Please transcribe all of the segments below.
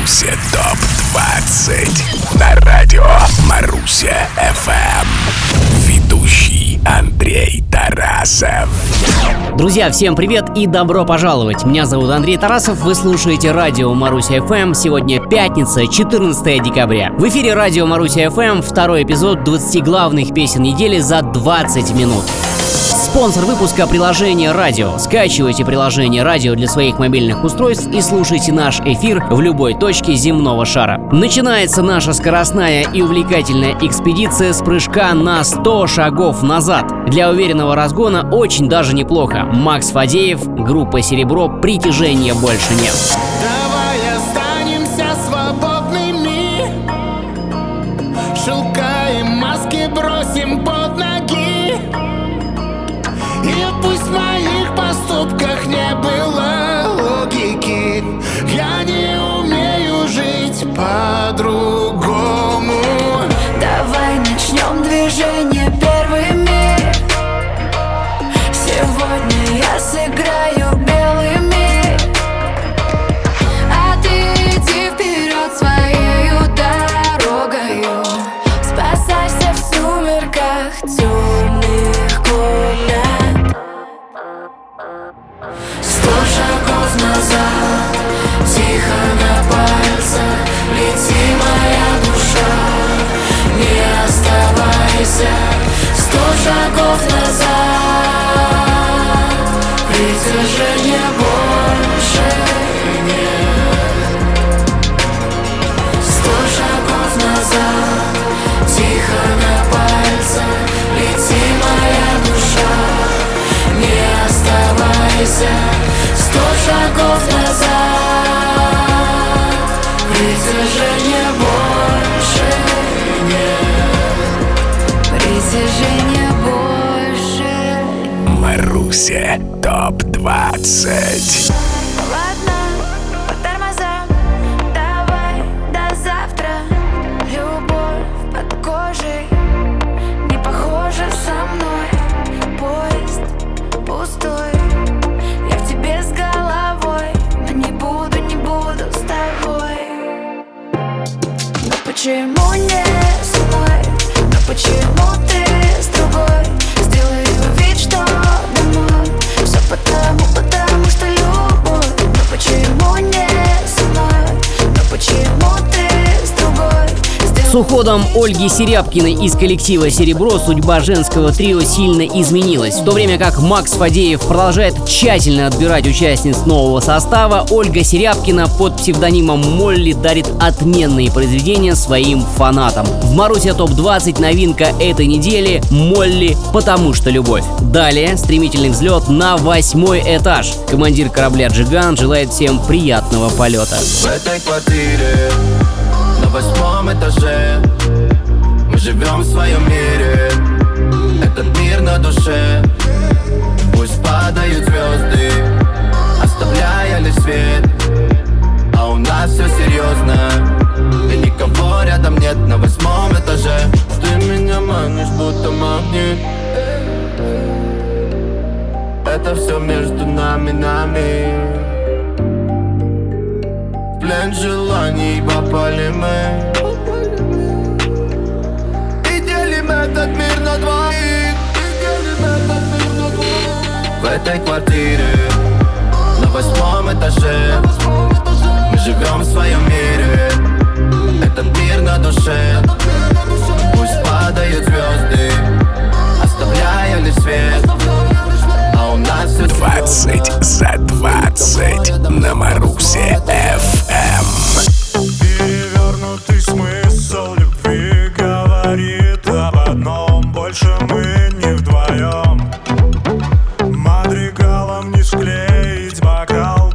Маруся ТОП-20 на радио Маруся ФМ. Ведущий Андрей Тарасов. Друзья, всем привет и добро пожаловать. Меня зовут Андрей Тарасов, вы слушаете радио Маруся ФМ. Сегодня пятница, 14 декабря. В эфире радио Маруся ФМ, второй эпизод 20 главных песен недели за 20 минут. Спонсор выпуска — приложение «Радио». Скачивайте приложение «Радио» для своих мобильных устройств и слушайте наш эфир в любой точке земного шара. Начинается наша скоростная и увлекательная экспедиция с прыжка на 100 шагов назад. Для уверенного разгона очень даже неплохо. Макс Фадеев, группа «Серебро», «Притяжения больше нет». Давай останемся свободными, шелка и маски бросим под ноги. И пусть в моих поступках не было логики, я не умею жить по-другому. Давай начнем движение первыми. Сегодня я сыграю белыми, а ты иди вперед своею дорогою. Спасайся в сумерках темных комнат. 100 шагов назад, тихо на пальцах, лети, моя душа, не оставайся. 100 шагов назад, притяжения больше нет. 100 шагов назад, тихо на пальцах, лети, моя душа, не оставайся. 100 шагов назад, притяжения больше нет. Притяжения больше. Маруся ТОП-20. Ладно, по тормозам, давай до завтра. Любовь под кожей не похожа со мной. Поезд пустой, я в тебе с головой, но не буду с тобой. Но почему не со мной? Но почему ты с другой? Сделаю вид, что домой. Все потому что любовь. Но почему не со мной? Но почему ты с другой? С уходом Ольги Серябкиной из коллектива «Серебро» судьба женского трио сильно изменилась. В то время как Макс Фадеев продолжает тщательно отбирать участниц нового состава, Ольга Серябкина под псевдонимом Молли дарит отменные произведения своим фанатам. В Маруся ТОП-20 новинка этой недели — Молли «Потому что любовь». Далее стремительный взлет на 8-й этаж. Командир корабля «Джиган» желает всем приятного полета. В этой квартире на 8-м этаже мы живем в своем мире. Этот мир на душе. Пусть падают звезды, оставляя лишь свет, а у нас все серьезно, и никого рядом нет. На 8-м этаже ты меня манишь, будто магнит. Это все между нами. В плен желаний попали мы и делим этот мир на двоих. В этой квартире на 8-м этаже мы живем в своем мире. Этот мир на душе. Пусть падают звезды, оставляя лишь свет, а у нас все 20 за 20 на Марусе ФМ. Перевернутый смысл любви говорит об одном: больше мы не вдвоем. Мадригалом не склеить бокал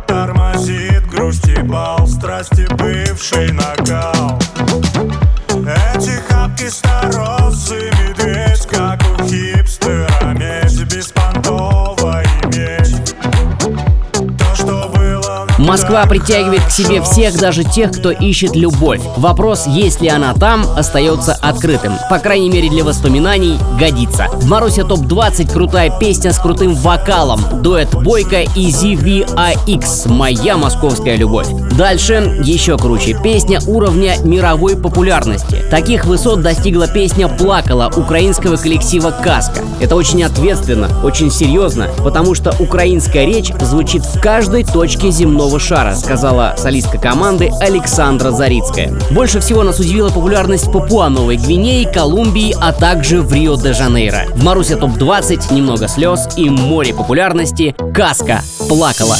Москва притягивает к себе всех, даже тех, кто ищет любовь. Вопрос, есть ли она там, остается открытым. По крайней мере, для воспоминаний годится. В Маруся ТОП-20 крутая песня с крутым вокалом. Дуэт Бойко и ZVIX «Моя московская любовь». Дальше еще круче. Песня уровня мировой популярности. Таких высот достигла песня «Плакала» украинского коллектива «Каска». Это очень ответственно, очень серьезно, потому что украинская речь звучит в каждой точке земного шара, сказала солистка команды Александра Зарицкая. Больше всего нас удивила популярность в Папуа-Новой Гвинеи, Колумбии, а также в Рио-де-Жанейро. В Маруся ТОП-20 немного слез и море популярности. «Каска» «Плакала».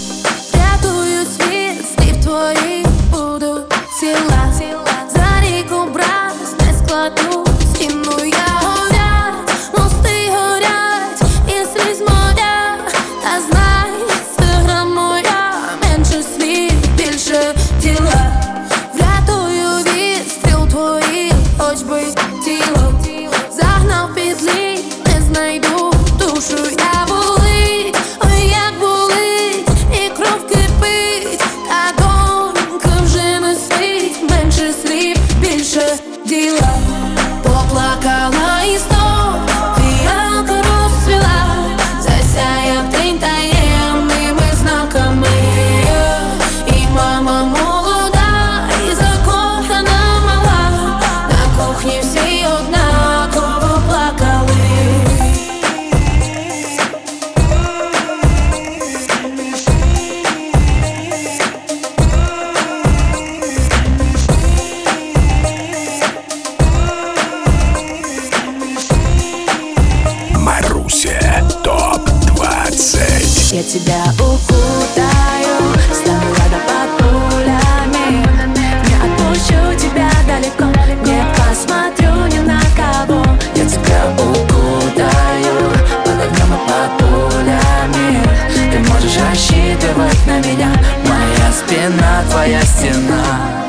Я тебя укутаю, стану рада под пулями. Не отпущу тебя далеко, не посмотрю ни на кого. Я тебя укутаю, под огнем и под пулями. Ты можешь рассчитывать на меня, моя спина, твоя стена.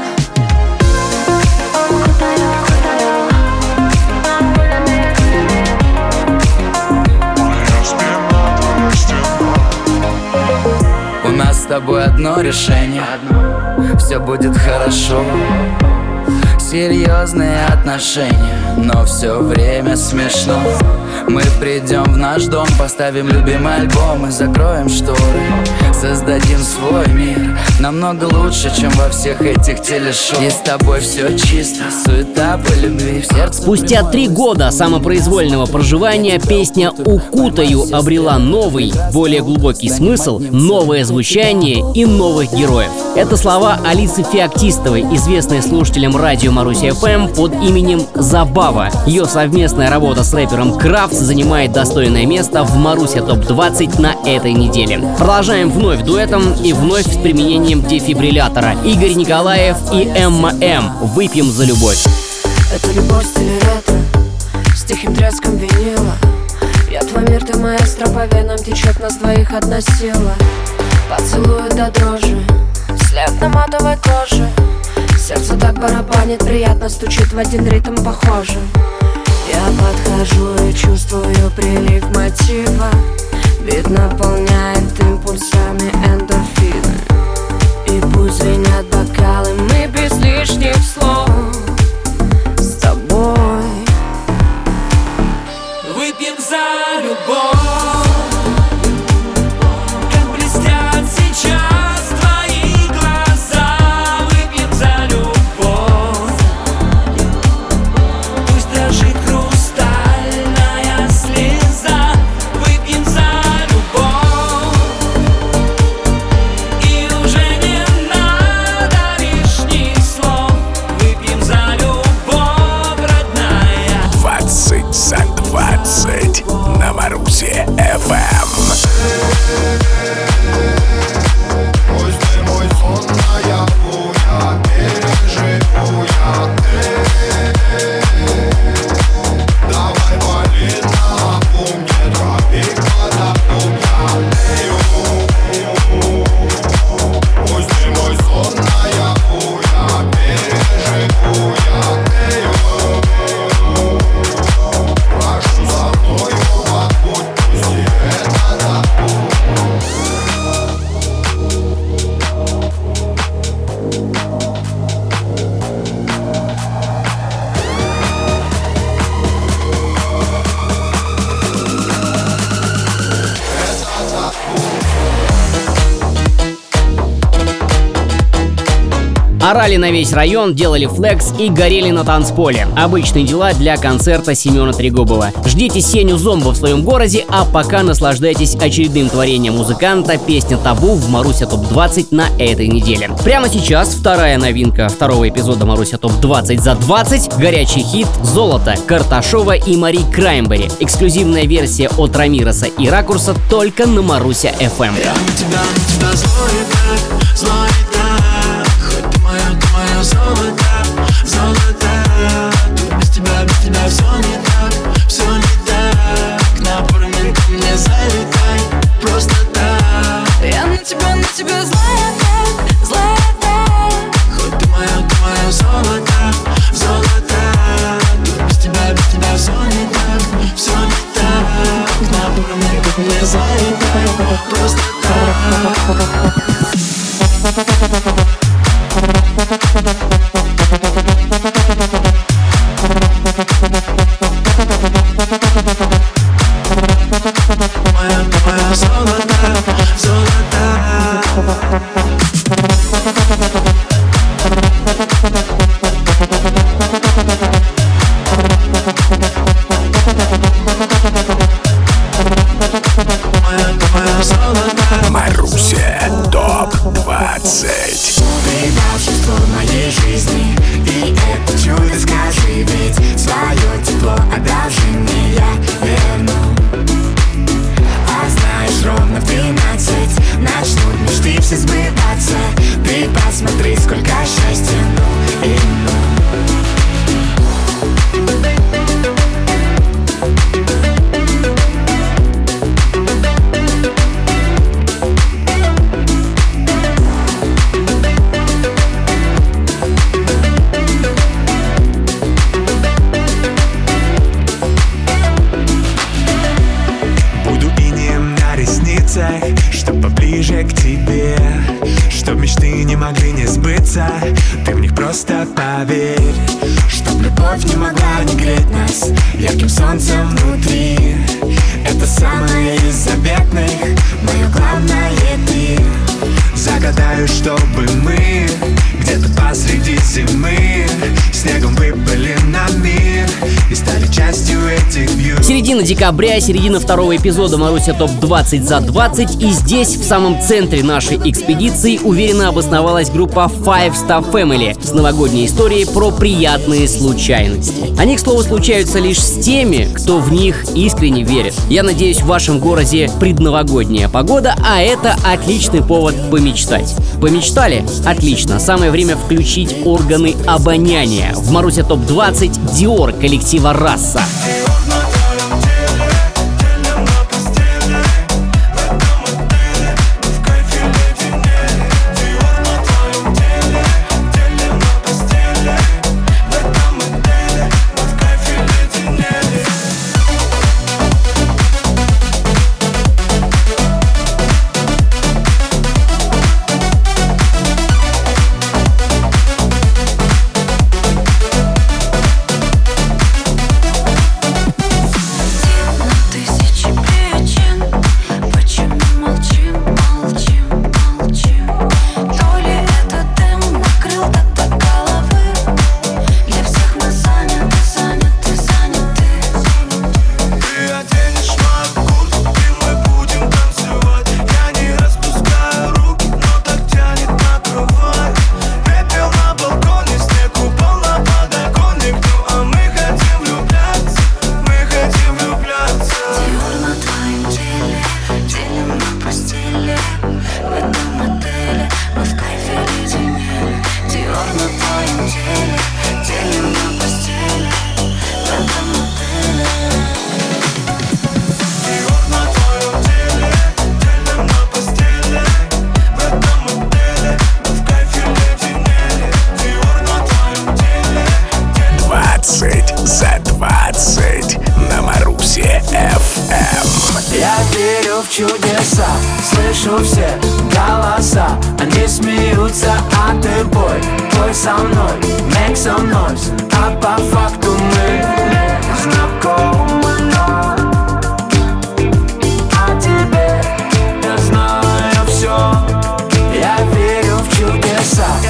У нас с тобой одно решение, все будет хорошо. Серьезные отношения, но все время смешно. Мы придем в наш дом, поставим любимый альбом и закроем шторы. Создадим свой мир, намного лучше, чем во всех этих телешоу. И с тобой все чисто, суета по любви в сердце. Спустя 3 года самопроизвольного проживания песня «Укутаю» обрела новый, более глубокий смысл, новое звучание и новых героев. Это слова Алисы Феоктистовой, известной слушателям радио Маруся ФМ под именем Забава. Ее совместная работа с рэпером Крафтс занимает достойное место в Маруся ТОП-20 на этой неделе. Продолжаем вновь дуэтом и вновь с применением дефибриллятора. Игорь Николаев и Эмма М. «Выпьем за любовь». Это любовь в стиле ретро, с тихим треском винила. Я твой мир, ты маэстро, по венам течет нас двоих одна сила. Поцелуй до дрожи, след на матовой коже. Сердце так барабанит, приятно стучит в один ритм похоже. Я подхожу и чувствую прилив мотива. Бит наполняет импульсами эндорфины. И пусть звенят бокалы, мы без лишних слов с тобой. Выпьем за любовь. Орали на весь район, делали флекс и горели на танцполе. Обычные дела для концерта Семена Трегубова. Ждите Сеню Зомбу в своем городе, а пока наслаждайтесь очередным творением музыканта, песня «Табу» в Маруся ТОП-20 на этой неделе. Прямо сейчас вторая новинка второго эпизода Маруся ТОП-20 за 20. Горячий хит «Золото» Карташова и Мари Краймбери. Эксклюзивная версия от Рамиреса и Ракурса только на Маруся FM. Я на тебя злой так. Хоть ты моё золото, золото. Тут без тебя все не так, напрямую ко мне залетай, просто так. Я на тебя злая так. Хоть ты моё золото, золото. Тут без тебя все не так, напрямую ко мне залетай, просто так. Моя золото, золото. Маруся ТОП-20. Ты волшебство моей жизни, и это чудо скажи, ведь свое тепло одолжи мне, я верну. А знаешь, ровно в 13 начнут мечты все сбываться. Ты посмотри, сколько счастья, ну и ну. Чтоб поближе к тебе, чтоб мечты не могли не сбыться, ты в них просто поверь. Чтоб любовь не могла не греть нас ярким солнцем внутри. Это самое из заветных, мое главное ты. Загадаю, чтобы мы где-то посреди зимы снегом выпали на мир и стали частью этих вьюг. Середина декабря, середина второго эпизода Маруся ТОП-20 за 20. И здесь, в самом центре нашей экспедиции, уверенно обосновалась группа Five Star Family с новогодней историей про приятные случайности. Они, к слову, случаются лишь с теми, кто в них искренне верит. Я надеюсь, в вашем городе предновогодняя погода, а это отличный повод помечтать. Помечтали? Отлично. Самое время включить органы обоняния. В Маруся ТОП-20 Диор коллектива «Раса». Чудеса, слышу все голоса, они смеются, а ты пой, пой со мной, make some noise, а по факту мы знакомы, а теперь я знаю все, я верю в чудеса.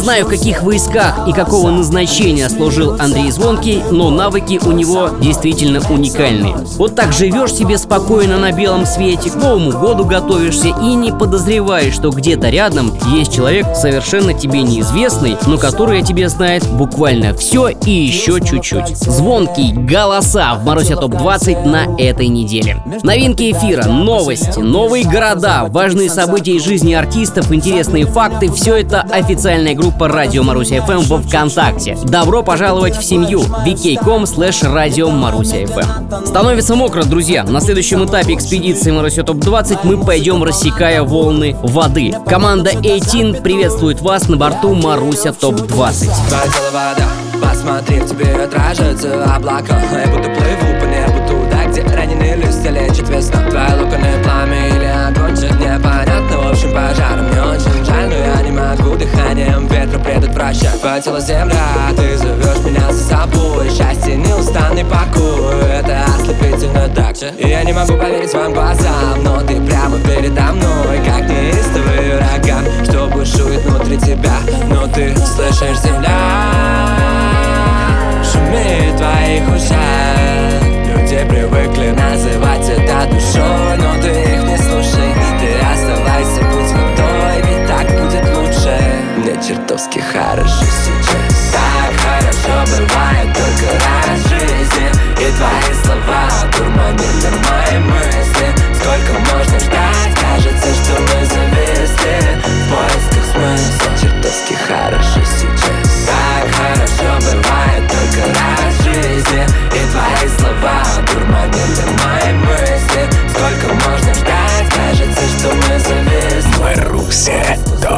знаю, в каких войсках и какого назначения служил Андрей Звонкий, но навыки у него действительно уникальные. Вот так живешь себе спокойно на белом свете, к Новому году готовишься и не подозреваешь, что где-то рядом есть человек совершенно тебе неизвестный, но который о тебе знает буквально все и еще чуть-чуть. Звонкий, голоса в Маруся ТОП-20 на этой неделе. Новинки эфира, новости, новые города, важные события из жизни артистов, интересные факты — все это официальная группа Радио Маруся FM во ВКонтакте. Добро пожаловать в семью vk.com/Радио Маруся FM. Становится мокро, друзья. На следующем этапе экспедиции Маруся ТОП-20 мы пойдем, рассекая волны воды. Команда 18 приветствует вас на борту Маруся ТОП-20. Посмотри, в тебе отражаются облака. Я будто плыву по небу туда, где раненые листья лечат весну. Твои локоны пламя или огонь, чуть непонятно. В общем, пожар, мне очень жаль, но я не могу дыханием ветра предотвращать. Твое тело земля, ты зовешь меня за собой. Счастье, неустанный покой, это ослепительно так же. И я не могу поверить своим глазам, но ты прямо передо мной, как неистовый ураган, что бушует внутри тебя. Но ты слышишь, земля шумит в твоих ушах. Люди привыкли называть это душой, но ты их не слушай. Ты оставайся, будь водой, ведь так будет лучше. Мне чертовски хорошо сейчас. Так хорошо бывает только раз в жизни. И твои слова дурманили мои мысли. Сколько можно ждать, кажется, что мы зависли в поисках смысла. Чертовски хорошо сейчас. Так хорошо бывает только раз в жизни. И твои слова дурманили мои мысли. Сколько можно ждать, кажется, что мы зависли. Маруся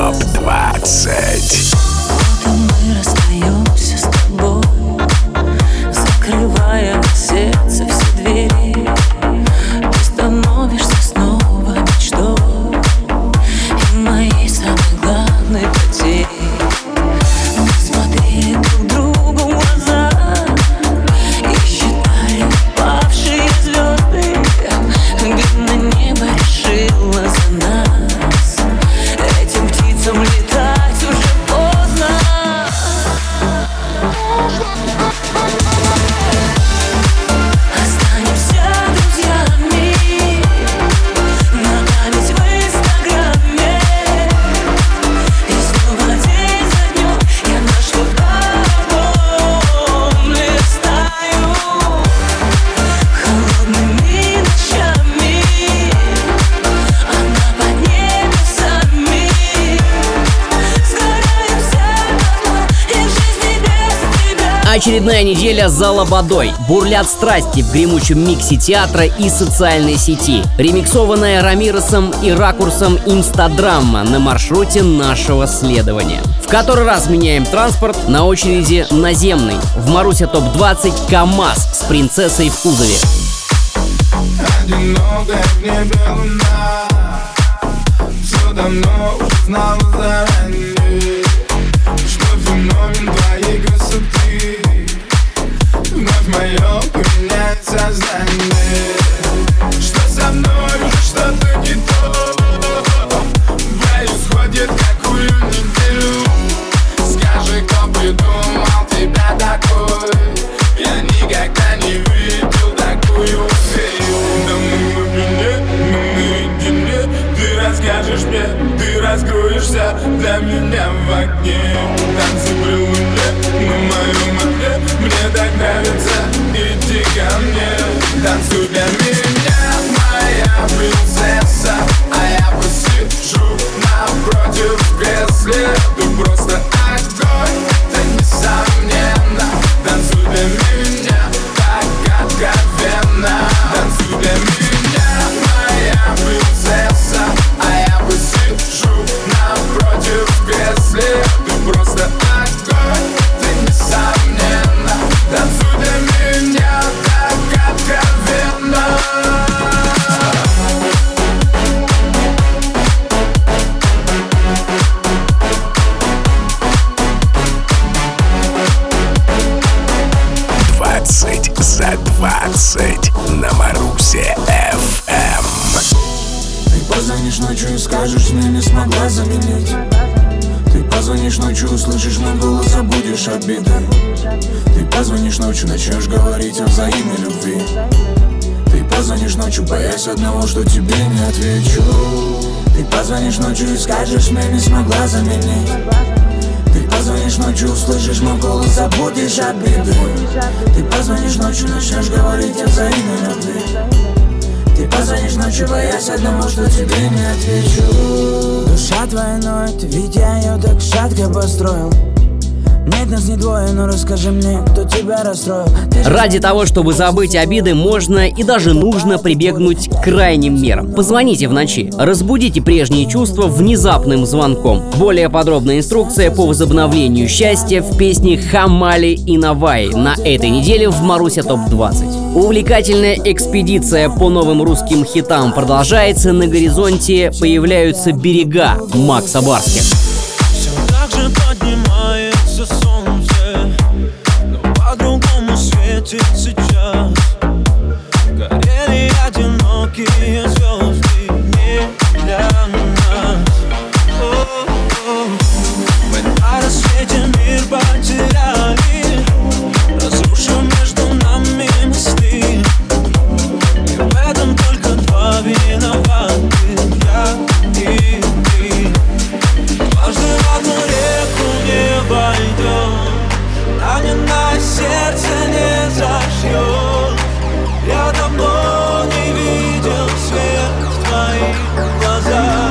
ТОП-20. Мы расстаемся с тобой, закрывая в сердце все двери. Ты становишься снова мечтой и моей самой главной потерей. Мы смотрели друг другу в глаза и считали упавшие звезды. Видно, небо решило за нас. Этим птицам летать уже поздно. Останемся друзьями на память в Инстаграме. И снова день за днем я наш альбом листаю. Холодными ночами она под небесами. Сгораемся дотла и в жизни без тебя. Очередная неделя за лободой. Бурлят страсти в гремучем миксе театра и социальной сети. Ремиксованная Рамиросом и ракурсом инстадрама на маршруте нашего следования. В который раз меняем транспорт, на очереди наземный. В Маруся ТОП-20 КамАЗ с принцессой в кузове. Одинокая в небе луна, все давно уже знала заранее, что феномен твоей красоты вновь мое поменяет сознание. Что со мной уже что-то не то происходит какую неделю. Скажи, кто придумал тебя такой? Я никогда не видел такую фею. Да мы наедине, ты расскажешь мне, ты раскроешься для меня в окне. Танцы при луне на моем окне, мне так нравится, иди ко мне. Танцуй для меня, моя принцесса, а я посижу напротив в кресле. Ты просто огонь, это несомненно. Танцуй для меня, так откровенно. Танцуй для меня, моя принцесса, а я посижу напротив в кресле. Ты просто огонь, это несомненно. Танцуй для меня, так откровенно. За 20 на Марусе FM. Ты позвонишь ночью и скажешь, мне не смогла заменить. Ты позвонишь позвонишь ночью, услышишь мой голос, забудешь обиды. Ты позвонишь ночью, начнешь говорить о взаимной любви. Ты позвонишь ночью, боясь одного, что тебе не отвечу. Ты позвонишь ночью и скажешь, мне не смогла заменить. Ты позвонишь ночью, услышишь мой голос, забудешь обиды. Ты позвонишь ночью, начнешь говорить о взаимной любви. Ты позвонишь ночью, боясь одного, что тебе не отвечу. Душа твоя ноет, ведь я ее так шатко построил. Нет, нас не двое, но расскажи мне, кто тебя расстроил. Ради того, чтобы забыть обиды, можно и даже нужно прибегнуть к крайним мерам. Позвоните в ночи, разбудите прежние чувства внезапным звонком. Более подробная инструкция по возобновлению счастья в песне «Хамали и Наваи» на этой неделе в Маруся ТОП-20. Увлекательная экспедиция по новым русским хитам продолжается. На горизонте появляются «Берега» Макса Барских. Поднимается солнце, но по-другому светит сейчас. Горели одинокие звезды не для нас. Мы на рассвете мир потеряли, разрушим между нами мосты. И в этом только два виноваты, я и ты. Дважды в одну реку не войдем, раненое сердце не зашьет. Я давно не видел свет в твоих глазах.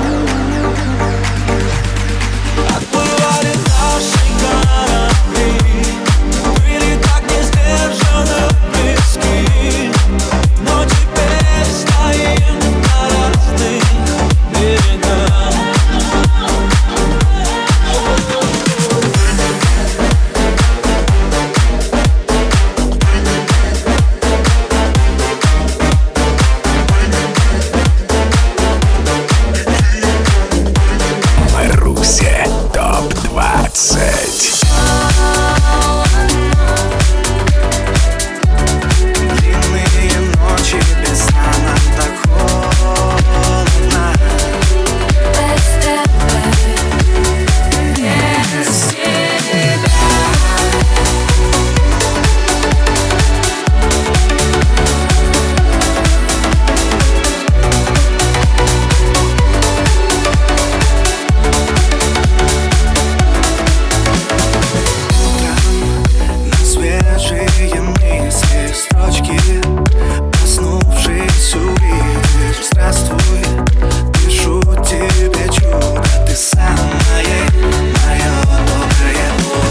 Отплывали наши корабли, были так не сдержаны близки, но теперь стоим на разных берегах. Маруся ТОП-20. Длинные ночи без сна, нам так холодно. Без тебя, без тебя. На свежие мысли строчки, проснувшись, увидишь. Здравствуй, пишу тебе чудо, ты самое мое доброе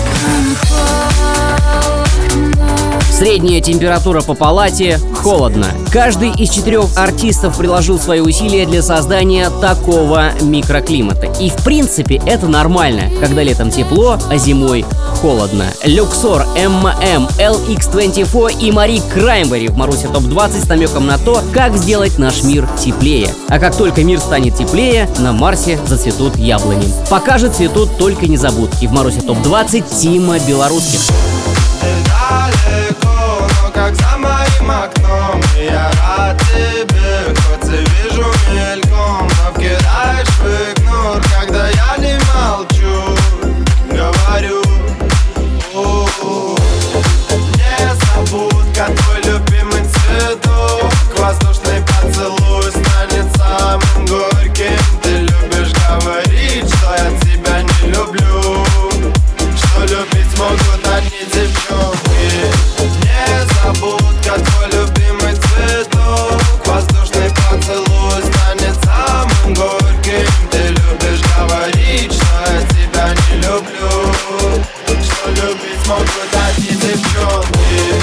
утро. Средняя температура по палате – холодно. Каждый из 4 артистов приложил свои усилия для создания такого микроклимата. И в принципе это нормально, когда летом тепло, а зимой холодно. Люксор, ММ, LX24 и Мари Краймбери в Марусе ТОП-20 с намеком на то, как сделать наш мир теплее. А как только мир станет теплее, на Марсе зацветут яблони. Пока же цветут только незабудки. В Марусе ТОП-20 Тима Белорусских. Далеко, но как за моим окном. Я рад тебе, хоть и вижу мельком, но кидаешь в игнор, когда я не молчу. Говорю, незабудка, твой любимый цветок. Воздушный поцелуй станет самым горьким. Ты любишь говорить, что я тебя не люблю, что любить смогут одни девчонки. Незабудка, твой любимый цветок. Воздушный поцелуй станет самым горьким. Ты любишь говорить, что я тебя не люблю, что любить смогут одни девчонки.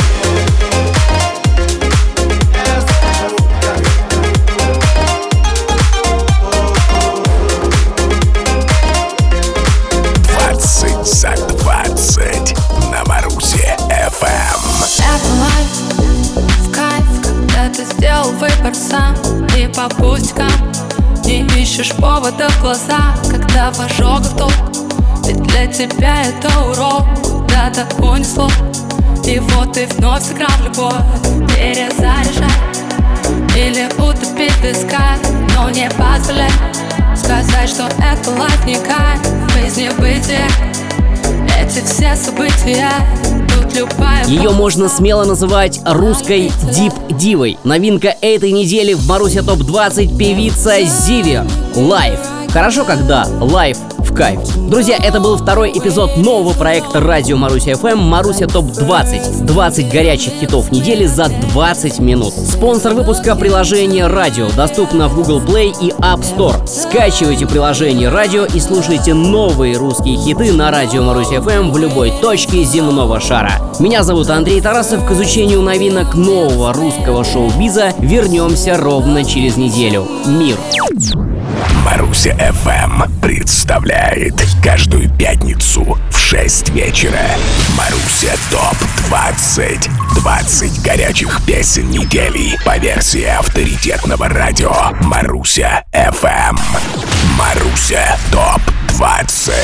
За 20 на Марусе FM. Это лайф, в кайф, когда ты сделал выбор сам. И по пустякам не ищешь повода в глаза, когда в ожогах толк. Ведь для тебя это урок, куда-то унесло. И вот ты вновь сыграл в любовь, перезаряжай или утопить в песках. Но не позволяй сказать, что это лайф не кайф. жизни бытия. Эти все события, тут любая... Ее можно смело называть русской дип-дивой. Новинка этой недели в Маруся ТОП-20 певица Зиверт. Live. Хорошо, когда live в кайф. Друзья, это был второй эпизод нового проекта радио Маруся FM Маруся ТОП-20. 20 горячих хитов недели за 20 минут. Спонсор выпуска — приложение «Радио». Доступно в Google Play и App Store. Скачивайте приложение «Радио» и слушайте новые русские хиты на радио Маруся FM в любой точке земного шара. Меня зовут Андрей Тарасов. К изучению новинок нового русского шоу-биза вернемся ровно через неделю. Мир. Маруся FM представляет каждую пятницу в 6 вечера Маруся ТОП-20. 20 горячих песен недели по версии авторитетного радио Маруся FM. Маруся ТОП-20.